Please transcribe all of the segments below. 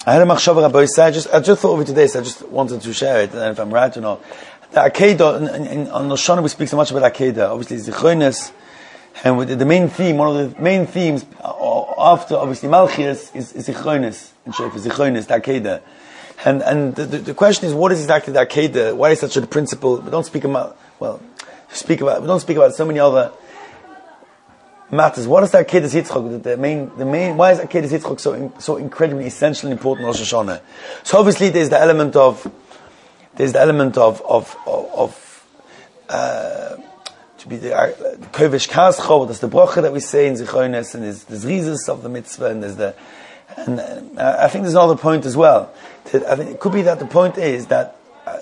I had a machshava Rabbi Yisai, I just thought of it today, so I just wanted to share it, and if I'm right or not. The Akedah, on Rosh Hashanah we speak so much about Akedah, obviously Zichronos, and with the main theme, one of the main themes, after obviously Malchias, is Zichronos, and Zichronos, the Akedah. And the question is, what is exactly the Akedah? Why is such a principle? We don't speak about so many other matters. What is the Akedah Yitzchak? The main. Why is Akedah Yitzchak so incredibly essential and important in Rosh Hashanah? So obviously there's the element of to be the Kovish Kascho. There's the bracha that we say in Zichronos, and there's Rizos of the mitzvah, and I think there's another point as well. I think it could be that the point is that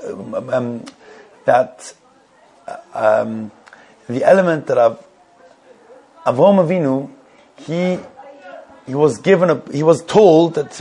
the element that Avraham Avinu, he was told that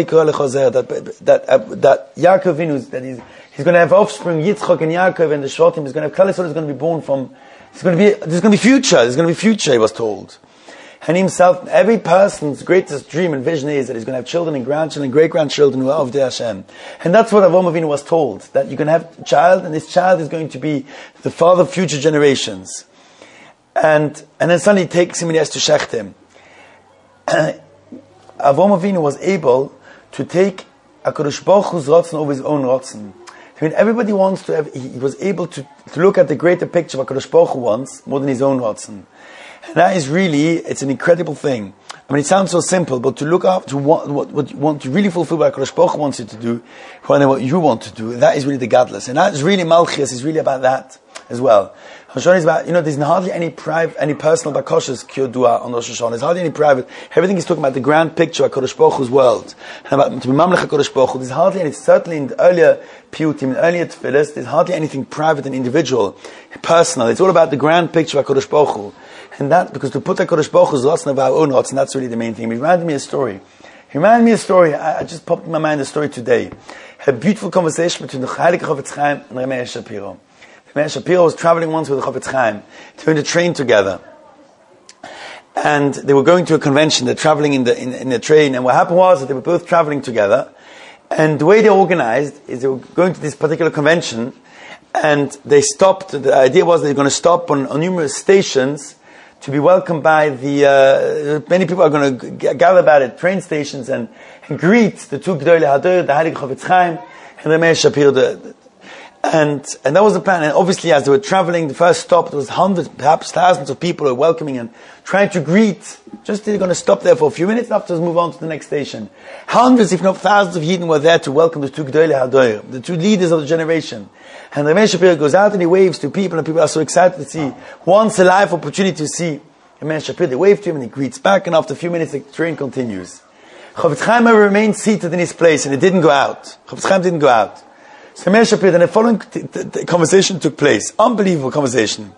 Yaakov Avinu, that he's going to have offspring, Yitzchak and Yaakov, and the Shvatim is going to have Klal Yisrael is going to be born from. There's going to be future. He was told. And himself, every person's greatest dream and vision is that he's going to have children and grandchildren and great-grandchildren who are of the Hashem. And that's what Avraham Avinu was told, that you're going to have a child, and this child is going to be the father of future generations. And then suddenly he takes him and he has to shecht him. Avraham Avinu was able to take HaKadosh Baruch Hu's rotzen over his own rotzen. I mean, everybody wants to have, he was able to look at the greater picture of HaKadosh Baruch Hu wants more than his own rotzen. And that is really, it's an incredible thing. I mean, it sounds so simple, but to look up to what you want to really fulfill what HaKadosh Baruch Hu wants you to do, rather than what you want to do, that is really the gadlus. And that is really Malchias, is really about that as well. Rosh Hashanah is about, there's hardly any personal bakoshes kiyodua on Rosh Hashanah. There's hardly any private. Everything is talking about the grand picture of HaKadosh Baruch Hu's world. And about to be mamlech HaKadosh Baruch Hu. There's hardly any, certainly in the earlier piyutim, in the earlier tefillas, there's hardly anything private and individual, personal. It's all about the grand picture of HaKadosh Baruch Hu. And that, because to put HaKadosh Baruch Hu's lots of our own lots, and that's really the main thing. It reminded me of a story. I just popped in my mind a story today. A beautiful conversation between the Heilige Chofetz Chaim and Ramesh Shapiro. Ramesh Shapiro was traveling once with the Chofetz Chaim. They were in the train together. And they were going to a convention. They're traveling in the train. And what happened was that they were both traveling together. And the way they organized is they were going to this particular convention. And they stopped. The idea was they were going to stop on numerous stations to be welcomed by many people are going to gather about at train stations and greet the two Gdolei Hador, the Heilige Chofetz Chaim, and the Ramesh Shapiro. And that was the plan. And obviously, as they were traveling, the first stop, there was hundreds, perhaps thousands of people who were welcoming and trying to greet. Just they're going to stop there for a few minutes and afterwards move on to the next station. Hundreds, if not thousands of Yidden were there to welcome the two Gdolei Hador, the two leaders of the generation. And Ramesh Shapiro goes out and he waves to people, and people are so excited to see. Once a life opportunity to see Ramesh Shapiro. They wave to him and he greets back, and after a few minutes the train continues. Chofetz Chaim remained seated in his place and he didn't go out. Chofetz Chaim didn't go out. So Ramesh Shapiro, then the following conversation took place. Unbelievable conversation.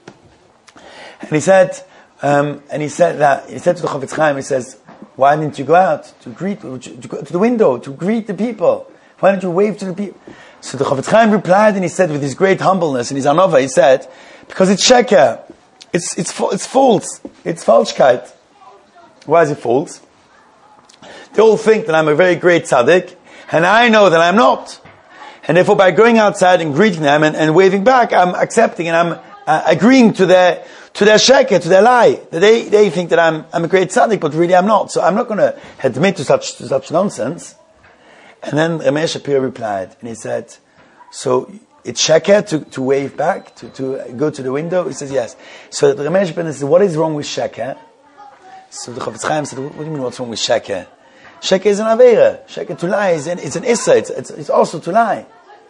And he said to the Chofetz Chaim, he says, why didn't you go out to greet, to go to the window, to greet the people? Why didn't you wave to the people? So the Chofetz Chaim replied, and he said with his great humbleness and his anova, he said, because it's sheker. It's false. It's falschkeit. Why is it false? They all think that I'm a very great tzaddik, and I know that I'm not. And therefore, by going outside and greeting them and waving back, I'm accepting and I'm agreeing to their sheker, to their lie. That they think that I'm a great tzaddik, but really I'm not. So I'm not going to admit to such nonsense. And then Ramesh Shapiro replied, and he said, so it's sheker to wave back, to go to the window? He says, yes. So the Ramesh Shapiro said, what is wrong with sheker? So the Chofetz Chaim said, what do you mean what's wrong with sheker? Sheker is an avera. Sheker to lie it's an issa. It's also to lie.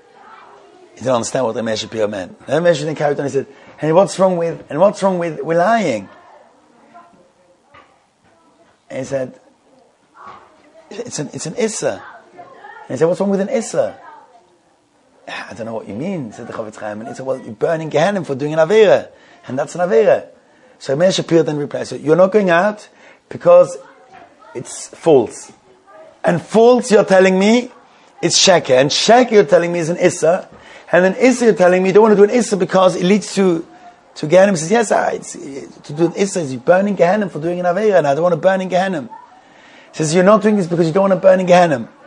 He didn't understand what Ramesh Shapiro meant. Ramesh Shapiro carried on. He said, and what's wrong with lying? And he said, it's an issa. And he said, what's wrong with an issa? I don't know what you mean, said the Chofetz Chaim. And he said, well, you're burning Gehenim for doing an avera. And that's an avera. So Ramesh Shapiro then replied, so you're not going out because it's false. And false, you're telling me, it's sheker. And sheker, you're telling me, is an issa. And then issa, you're telling me, you don't want to do an issa because it leads to Gehenim. He says, yes, to do an issa is burning Gehenim for doing an avera. And I don't want to burn in Gehenim. He says, you're not doing this because you don't want to burn in Gehenim.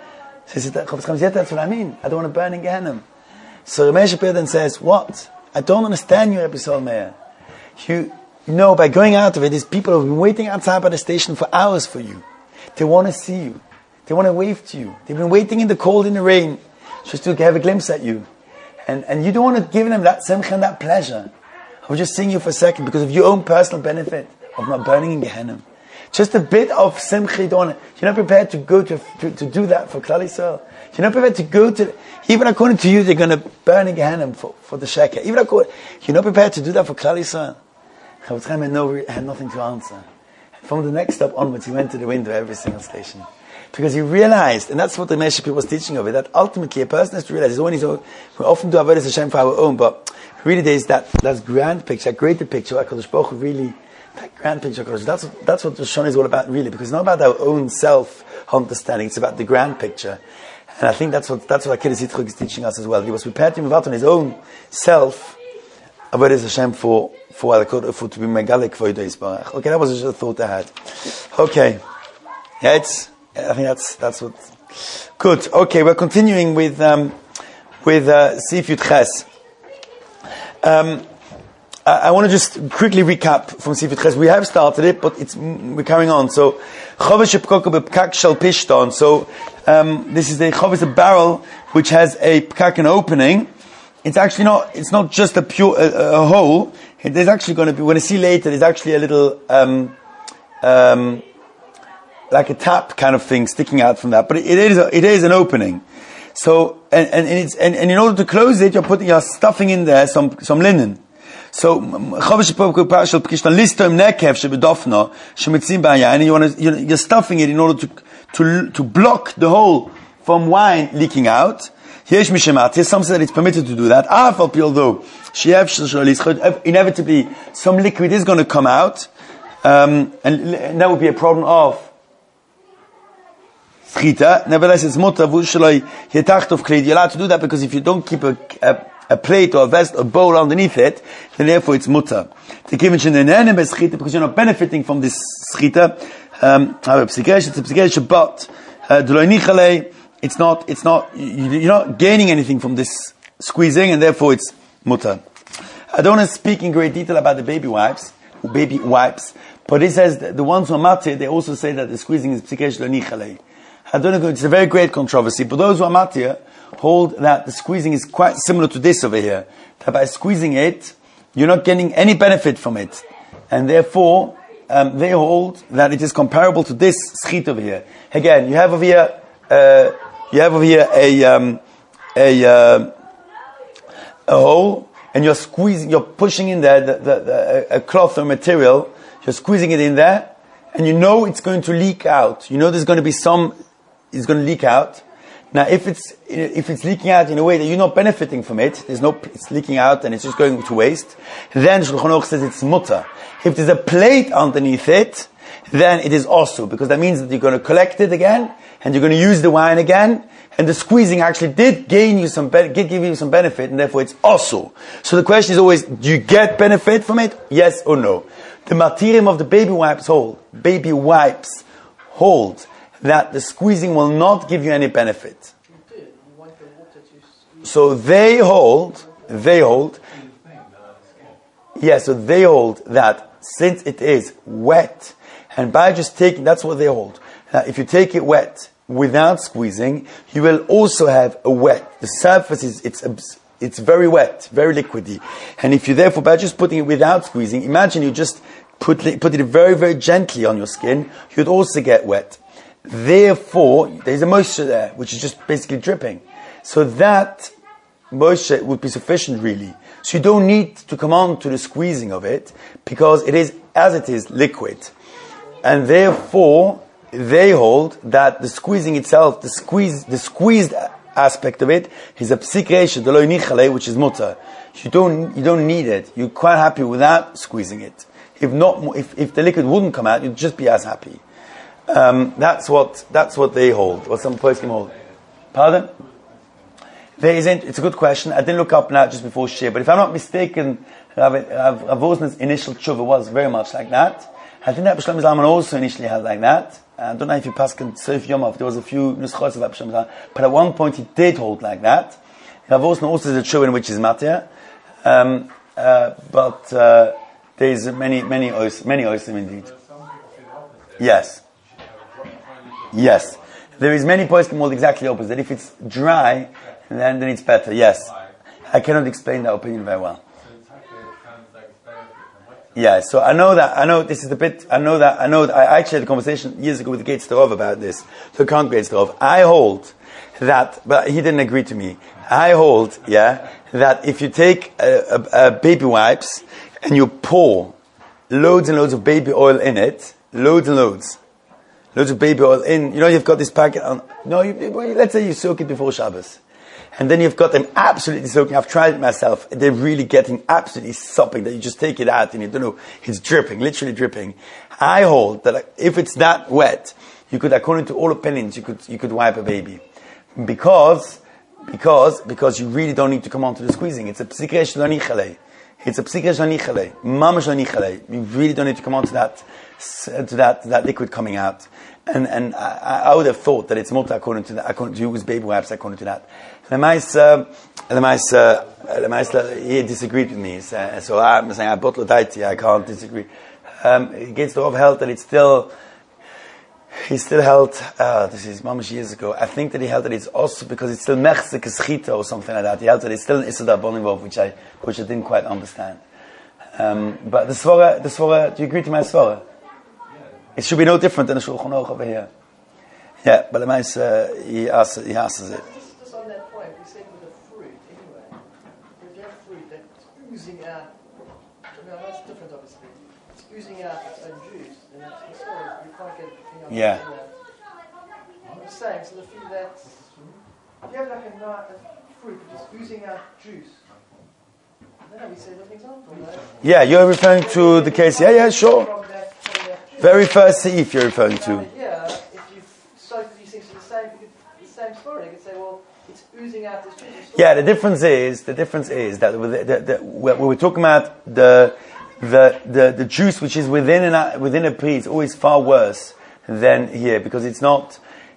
So he said, that's what I mean. I don't want to burn in Gehenna. So Ramesh Shapir then says, what? I don't understand you, Rabbi Sol Meir. You know, by going out of it, these people have been waiting outside by the station for hours for you. They want to see you. They want to wave to you. They've been waiting in the cold, in the rain, just to have a glimpse at you. And you don't want to give them that simcha and that pleasure of just seeing you for a second because of your own personal benefit of not burning in Gehenna. Just a bit of simcha, you're not prepared to go to do that for Klal Yisrael. You're not prepared to go to, even according to you, they're going to burn in Gehenna for the sheker. Even according, you're not prepared to do that for Klal Yisrael. Chavetz Chaim had nothing to answer. And from the next stop onwards, he went to the window every single station. Because he realized, and that's what the Meshach was teaching of it, that ultimately a person has to realize, we often do Avodas Hashem for our own, but really there's that grand picture, that greater picture, HaKadosh Baruch Hu really, that grand picture, that's what Rosh Hashanah is all about really, because it's not about our own self-understanding, it's about the grand picture. And I think that's what Akedah Yitzchak is teaching us as well. He was prepared to move out on his own self, Avodas Hashem for to be Megalik Kvodo Yisbarach. Okay, that was just a thought I had. Okay. Yeah, I think that's what. Good. Okay, we're continuing with Sif Yud Ches. I want to just quickly recap from Sif Yud Ches. We have started it, but we're carrying on. So, Chovesh Pkaka B'Pkak Shel Pishton. So, this is the Chovesh, a barrel which has a Pkak, an opening. It's actually not. It's not just a pure a hole. There's actually going to be. We're going to see later. There's actually a little. Like a tap kind of thing sticking out from that, but it is an opening. So and in order to close it, you're stuffing in there some linen. So and you're stuffing it in order to block the hole from wine leaking out. Some say that it's permitted to do that. Although inevitably some liquid is going to come out, and that would be a problem of Schita. Nevertheless, it's mutter. You're allowed to do that because if you don't keep a plate or a vest or bowl underneath it, then therefore it's mutter. Because you're not benefiting from this schita. But it's not. You're not gaining anything from this squeezing, and therefore it's mutter. I don't want to speak in great detail about the baby wipes, but it says that the ones who are matir, they also say that the squeezing is psikesh lo nichalei. I don't know, it's a very great controversy, but those who are matir hold that the squeezing is quite similar to this over here. That by squeezing it, you're not getting any benefit from it. And therefore, they hold that it is comparable to this schit over here. Again, you have over here a hole, and you're squeezing, you're pushing in there a cloth or material, you're squeezing it in there, and you know it's going to leak out. You know there's going to be it's going to leak out. Now, if it's leaking out in a way that you're not benefiting from it, it's leaking out and it's just going to waste, then Shulchan Aruch says it's mutter. If there's a plate underneath it, then it is also, because that means that you're going to collect it again, and you're going to use the wine again, and the squeezing actually did give you some benefit, and therefore it's also. So the question is always, do you get benefit from it? Yes or no? The materium of the baby wipes hold that the squeezing will not give you any benefit. So they hold that since it is wet, and by just taking, that's what they hold. Now, if you take it wet without squeezing, you will also have a wet. The surface it's very wet, very liquidy. And if you therefore, by just putting it without squeezing, imagine you just put it very, very gently on your skin, you'd also get wet. Therefore, there's a moisture there, which is just basically dripping. So that moisture would be sufficient, really. So you don't need to come on to the squeezing of it, because it is, as it is, liquid. And therefore, they hold that the squeezing itself, the squeezed aspect of it, is a psik reisha, the lo nichale, which is mutter. You don't need it. You're quite happy without squeezing it. If the liquid wouldn't come out, you'd just be as happy. That's what they hold. What some poskim hold. Pardon? There isn't. It's a good question. I didn't look up now just before shir, but if I'm not mistaken, Rav Wosner's initial tshuva was very much like that. I think that Shlomo Zalman also initially had like that. I don't know if he passed Seif Yomov. There was a few nuschos of Absham, but at one point he did hold like that. Rav Osner also is a true in which is matir, but there's many osim indeed. Yes. There is many points hold exactly opposite. That if it's dry, then it's better. Yes. I cannot explain that opinion very well. Yeah, so I know this is the bit, I actually had a conversation years ago with the Gates Starov about this. So can't Gates Starov. I hold that, but he didn't agree to me. I hold, that if you take baby wipes and you pour loads and loads of baby oil in it, loads of baby oil in, you've got this packet on, let's say you soak it before Shabbos. And then you've got them absolutely soaking. I've tried it myself. They're really getting absolutely sopping that you just take it out and you don't know, it's dripping, literally dripping. I hold that if it's that wet, you could, according to all opinions, you could wipe a baby. Because you really don't need to come on to the squeezing. It's a psikre shlanichale. Mamash lanichale. You really don't need to come on to that liquid coming out. And I would have thought that it's mutter according to use baby wipes according to that. Lemaisa, he disagreed with me. So I'm saying I bottle daiti. I can't disagree. He gets the held that he still held. This is mamish years ago. I think that he held that it's also because it's still mechzik schita or something like that. He held that it's still an issur darbonivov, which I didn't quite understand. But the svara. Do you agree to my svara? It should be no different than the Shulchan Aruch over here. Yeah, but the he answers it. Just on that point, we said with the fruit, anyway, if you have fruit that's oozing out, that's different obviously, it's oozing out its own juice, then it's the soil, you can't get anything else. Yeah. I'm just saying, so the fruit that's, if you have like a fruit which is oozing out juice, then we say an example, right? Yeah, you're referring to the case, yeah, sure. From that Very first seif you're referring to. Yeah, if you soak these things to the same story, you could say, well, it's oozing out this juice. Yeah, the difference is that when we're talking about the juice which is within a pea is always far worse than here because it is not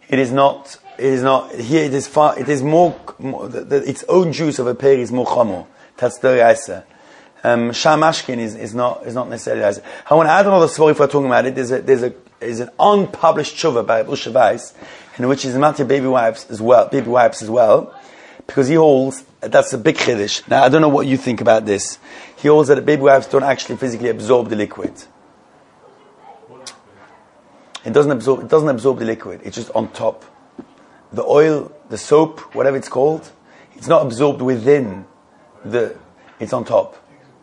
here. It is more its own juice of a pear is more chamo. That's the reisa. Shamashkin is not necessarily as. I want to add another story if we're talking about it. There's an unpublished tshuva by Usha Weiss, in which is matir baby wipes as well, because he holds that's a big chiddush. Now I don't know what you think about this. He holds that baby wipes don't actually physically absorb the liquid. It doesn't absorb the liquid. It's just on top. The oil, the soap, whatever it's called, it's not absorbed within it's on top.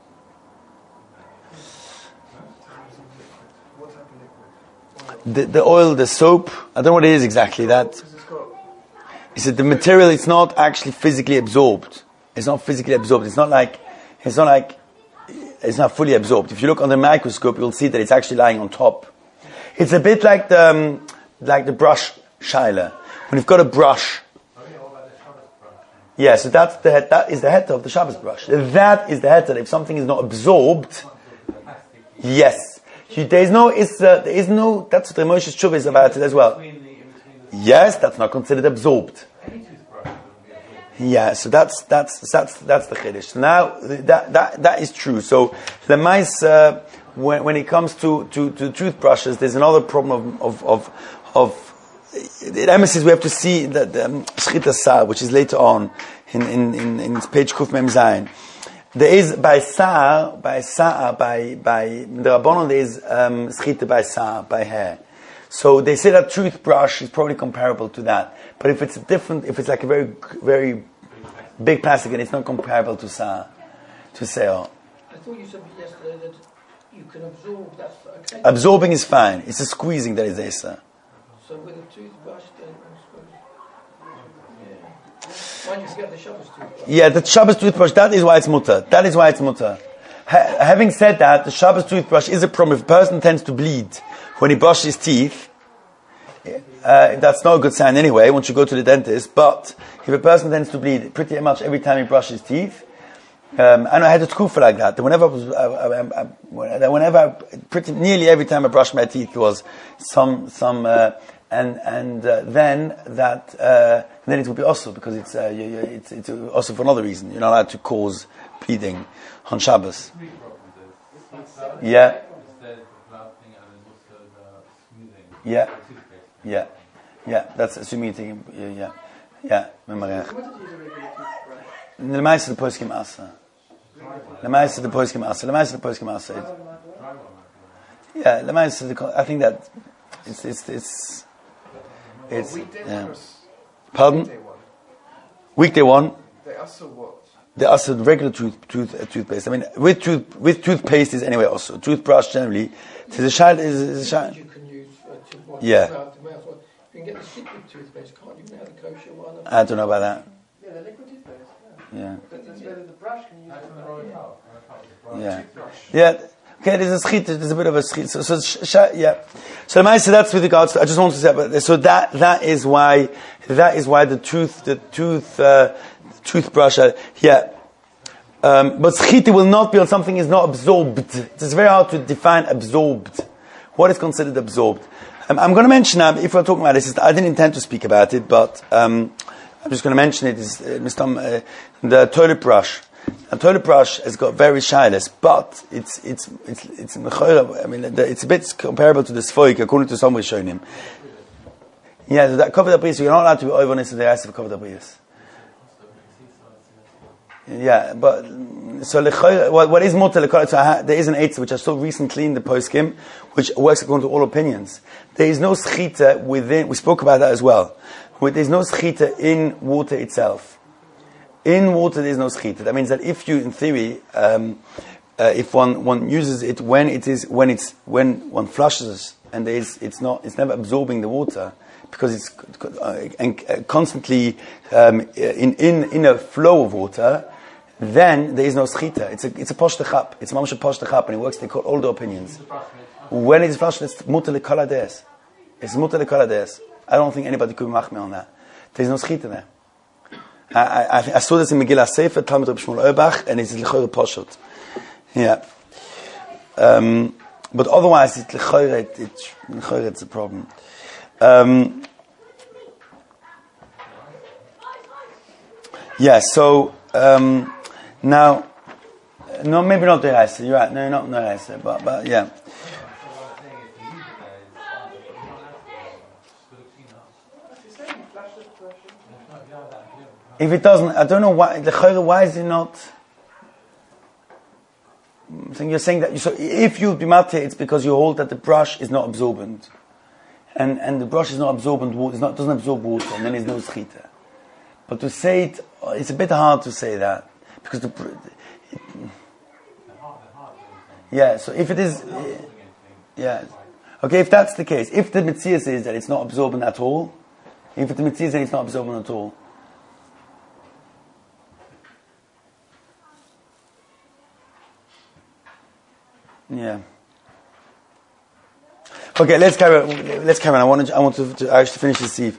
The oil, the soap, I don't know what it is exactly. That he said the material is not actually physically absorbed. It's not physically absorbed. It's not fully absorbed. If you look under the microscope, you'll see that it's actually lying on top. It's a bit like the brush shaila. When you've got a brush. Yeah, so that is the heter of the Shabbos brush. That is the heter. If something is not absorbed, yes. There is no, that's what the Moshe's tshuva is about it as well. Yes, that's not considered absorbed. Yeah, so that's the chiddush. Now, that is true. So, the mice, when it comes to toothbrushes, there's another problem of the emphasis we have to see that Shchita Sar, which is later on in page Kuf Mem Zayin. There is by the Rabbanon there is Shchita by Sar, by hair. So they say that toothbrush is probably comparable to that. But if it's like a very, very big plastic, and it's not comparable to Sar, to Seor. I thought you said yesterday that you can absorb that. Okay. Absorbing is fine. It's a squeezing that is there, sir. So with a toothbrush, then why don't you get the Shabbos toothbrush? Yeah, the Shabbos toothbrush, that is why it's mutter. Having said that, the Shabbos toothbrush is a problem. If a person tends to bleed when he brushes his teeth, that's not a good sign anyway, once you go to the dentist. But if a person tends to bleed pretty much every time he brushes his teeth, I know I had a tkufa like that. Pretty nearly every time I brushed my teeth, there was some, then it would be also because it's also for another reason. You're not allowed to cause bleeding on Shabbos. Yeah. Yeah. Yeah. Yeah. That's a meeting. Yeah. Yeah. The mice of the poskim asa. The mice of the poskim asa. The mice of the poskim asa. Yeah. The mice of the. I think that it's. Pardon? Weekday one. They also what? They also regular toothpaste. I mean, with toothpaste is anyway also toothbrush generally. Is a child. You can use yeah. You can get the liquid toothpaste, can't you? Now the kosher one. I don't know about that. Yeah, the liquid toothpaste. Yeah. But the brush can use it. Yeah. Yeah. Okay, there's a bit of a schit. So yeah. So the Maisa, that's with regards to, I just want to say, so that is why the toothbrush, yeah. But schita will not be on something is not absorbed. It's very hard to define absorbed. What is considered absorbed? I'm going to mention, if we're talking about this, I didn't intend to speak about it, but, I'm just going to mention it, is, the toilet brush. A toilet brush has got very shyness, but it's I mean, it's a bit comparable to the Sfoik, according to some Rishonim. Yeah, so that covered abris, you're not allowed to be over on this, the rest of covered abris. Yeah, but, so what is mutter lekol, so there is an eitzah which I saw recently in the poskim, which works according to all opinions. There is no schita within, we spoke about that as well, there's no schita in water itself. In water, there is no schita. That means that if you, in theory, if one uses it when one flushes and it's never absorbing the water because it's constantly in a flow of water, then there is no schita. It's a poshtachap. It's mamash a poshtachap, and it works. They call all the opinions. When it's flushed, it's mutter lekol hades. It's mutter lekol hades. I don't think anybody could mach me on that. There's no schita there. I saw this in Megillah Sefer, Talmud Reb Shmuel Auerbach, and it's l'choyer poshut. Yeah. But otherwise, it's l'choyer, it's a problem. Yeah, so, now, no, maybe not the Reise, you're right, no, not the Reise, but yeah. If it doesn't, I don't know why is it not? So you're saying that so if you bimate, it's because you hold that the brush is not absorbent, and the brush is not absorbent. Doesn't absorb water, and then there's no schita. But to say it's a bit hard to say that because yeah. So if it is, yeah, okay. If that's the case, if the mitzvah says that it's not absorbent at all, if the mitzvah says it's not absorbent at all. Yeah. Okay, let's carry on. I want to actually finish this sieve.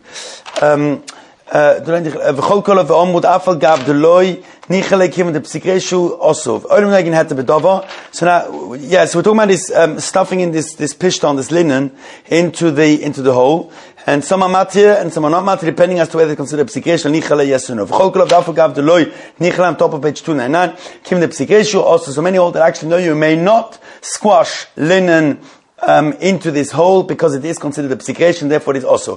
V'chol kol v'omud afal gav deloi nichalek him the psikreshu osov. Olim negin had the bedava. So now, yeah. So we're talking about this stuffing in this pishton, this linen, into the hole. And some are matir and some are not matir, depending as to whether they consider psikreshu nichalek yes or no. V'chol kol afal gav deloi nichalek on top of page 299. Kim the psikreshu also. So many hold that actually no, you may not squash linen into this hole because it is considered a psikration, therefore it is also.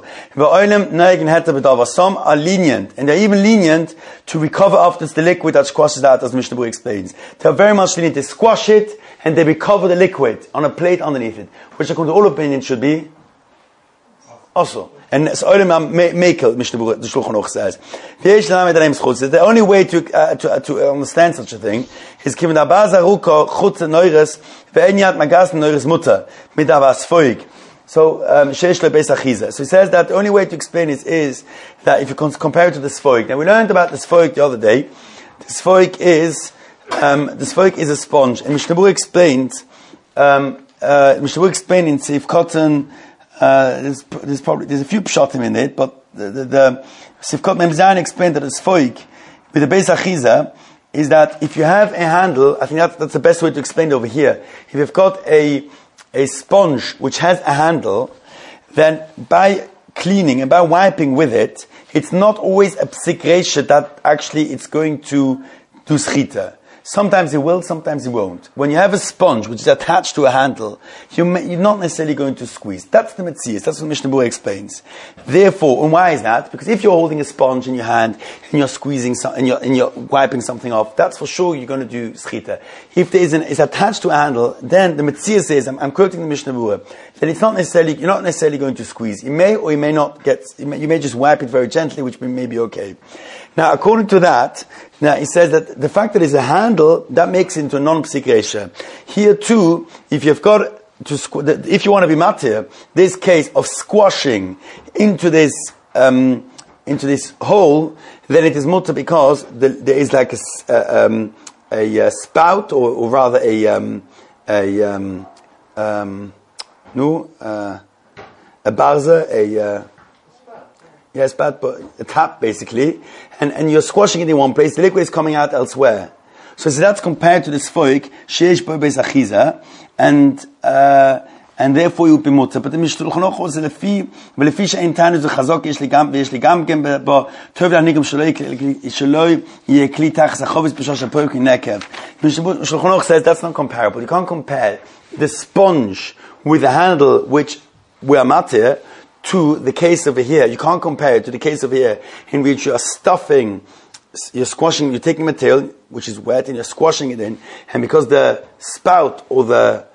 Some are lenient, and they're even lenient to recover after the liquid that squashes out, as Mishnah Berurah explains. They're very much lenient. They squash it and they recover the liquid on a plate underneath it, which according to all opinions should be also. And so Mekel, Mishnah Berurah, the Shulchan Aruch says, the only way to understand such a thing is given the baza ruko chutz neures ve'enyat magas neures mutter mit avas foig. So sheish le beis achiza. So he says that the only way to explain it is that if you compare it to the sfoig. Now we learned about the sfoig the other day. The sfoig is a sponge, and Mishnah Berurah explained in Seif Cotton. There's a few pshatim in it, but the Sifkot Mem Zayin explained that the sfoig with the Beis Achiza is that if you have a handle, I think that's the best way to explain it over here. If you've got a sponge which has a handle, then by cleaning and by wiping with it, it's not always a psik reisha that actually it's going to do schita. Sometimes it will, sometimes it won't. When you have a sponge which is attached to a handle, you're not necessarily going to squeeze. That's the metzias. That's what Mishnah Berurah explains. Therefore, and why is that? Because if you're holding a sponge in your hand and you're squeezing and you're wiping something off, that's for sure you're going to do schita. If it's attached to a handle, then the metzias says, I'm quoting the Mishnah Berurah, that you're not necessarily going to squeeze. You may or you may not you may just wipe it very gently, which may be okay. Now, according to that, now he says that the fact that it's a handle, that makes it into a non-psik reisha. Here too, if you've got if you want to be matir, this case of squashing into this hole, then it is mutter because there is like a spout, or rather a barza, yes, but a tap basically, and you're squashing it in one place. The liquid is coming out elsewhere. So that's compared to the sfoik sheish bo beis achiza, and therefore you would be mutter. But the Shulchan Aruch was lefi she'ein tanu zu chazok yesh li gam bo tov lanigam shaloi yekli tachas achovis b'shosh hapoik nekev. Shulchan Aruch says that's not comparable. You can't compare the sponge with the handle which we are matir to the case over here. You can't compare it to the case over here in which you are you're taking material which is wet and you're squashing it in, and because the spout or the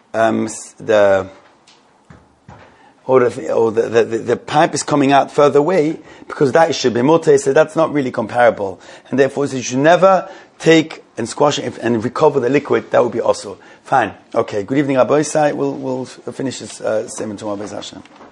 pipe is coming out further away, because that is shebimote, so that's not really comparable, and therefore you should never take and squash it and recover the liquid. That would be also fine. Okay. Good evening, Rabbi Isai. We'll finish this statement tomorrow, Be'ez Hashem.